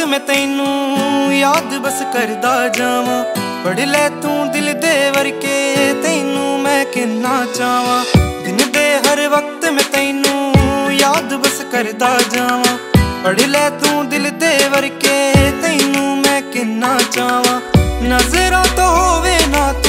मैं तैनू याद बस करदा जावां। पढ़ लै तू दिल दे वर्के तैनू मैं किन्ना चावां। दिन दे हर वक्त मैं तैनू याद बस करदा जावां। पढ़ लै तू दिल दे वर्के तैनू मैं किन्ना चावां। नजरां तो होवे ना तू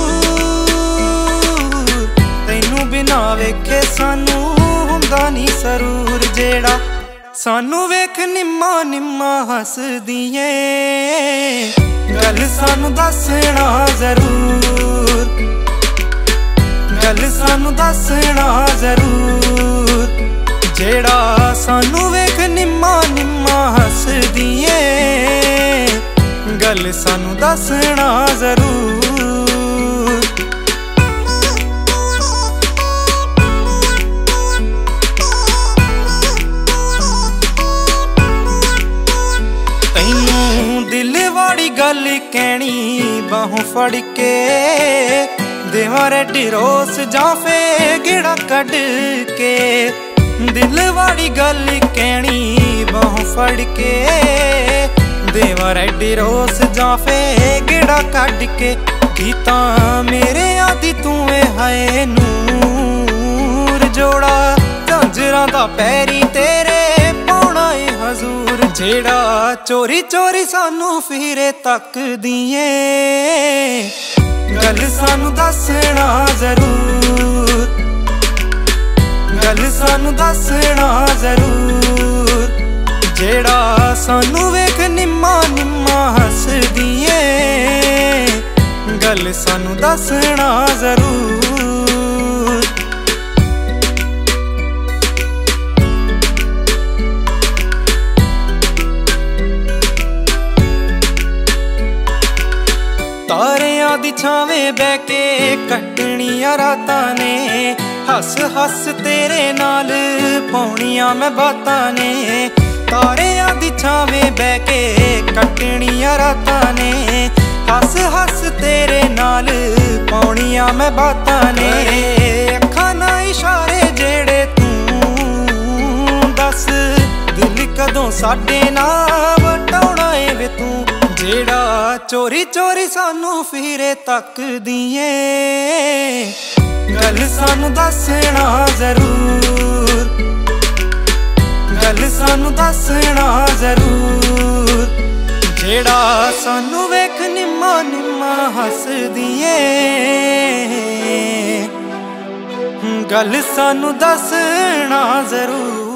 दूर, तैनू बिना वेखे सानू हुंदा नी सरूर। जेड़ा सानू वेख निम्मा निम्मा हसदिए, गल सानू दसना जरूर, गल सानू दसना जरूर। जेड़ा सानू वेख निम्मा निम्मा हसदिए, गल सानू दसना जरूर। दिल वाली गल कहनी बाहों फड़ के, देवां रेडी रोस जां फे गेड़ा कढ के। दिल वाली गल कहनी बाहों फड़ के, देवां रेडी रोस जां फे गेड़ा कढ के। गीता मेरे आदि तू हाय नूर, जोड़ा झांजरां दा पैरी तेरे पाउणा ए हजूर। जेड़ा चोरी चोरी सानू फिरे तकदिए, गल सानू दसना जरूर, गल सानू दसना जरूर। जेड़ा सानू वेख निम्मा निम्मा हसदिए, गल सानू दसना जरूर। तारियां दी छावें बह के कटनियां रातां ने, हस हस तेरे नाल पाउणियां मैं बातां ने। तारियां दी छावें बह के कटनियां रातां ने, हस हस तेरे नाल पाउणियां मैं बातां ने। अखां नाल इशारे जेड़े तू दस, दिल कदों साडे नाल वटाउणा ए वे तू। जेड़ा चोरी चोरी सानू फिरे तकदिए, गल सानू दसना जरूर, गल सानू दसना जरूर। जेड़ा सानू वेख निम्मा निम्मा हसदिए, गल सानू दसना जरूर।